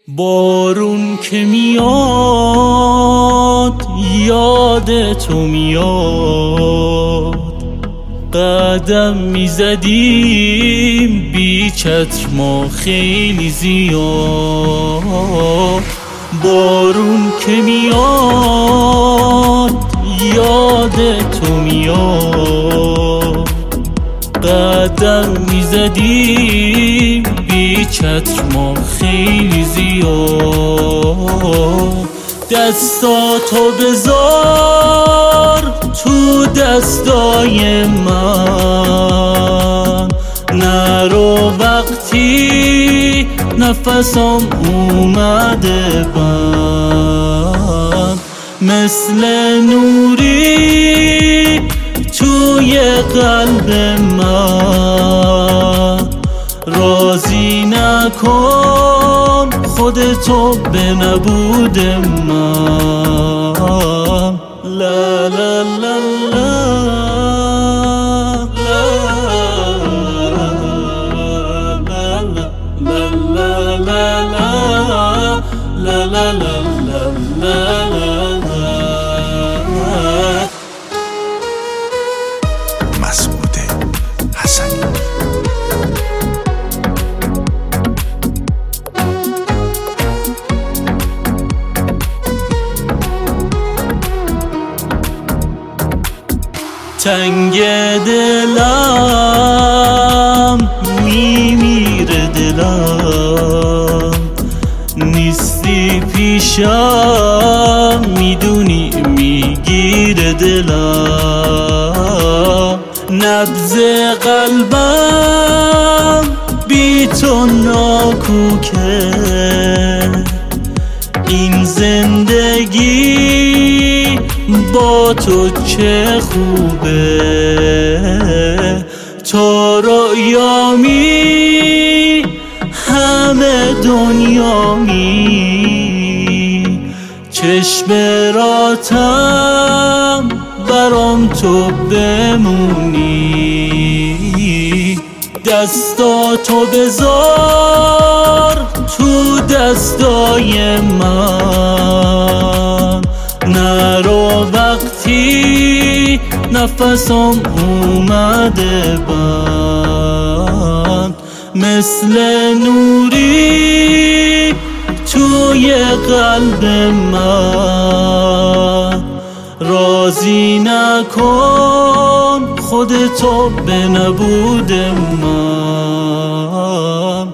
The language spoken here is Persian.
بارون که میاد یاد تو میاد، قدم میزدیم بی چتر ما خیلی زیاد. بارون که میاد یاد تو میاد، قدم میزدیم بی چتر ما خیلی زیاد. دستاتو بذار تو دستای من، نرو وقتی نفسم اومده بند. مثل نوری توی قلب من، راضی نکن خودتو به نبود من. لا لا لا مسعود حسنی. تنگ دلم میمیره دلم، نیستی پیشم میدونی میگیره دلم. نبض قلبم بی تو ناکوکه، این زندگی با تو چه خوبه. تو رویامی همه دنیامی، چشم راتم برام تو بمونی. دستاتو بذار تو دستای من، نرو وقتی نفسم اومده بند. مثل نوری توی قلب من، راضی نکن خودتو به نبود من.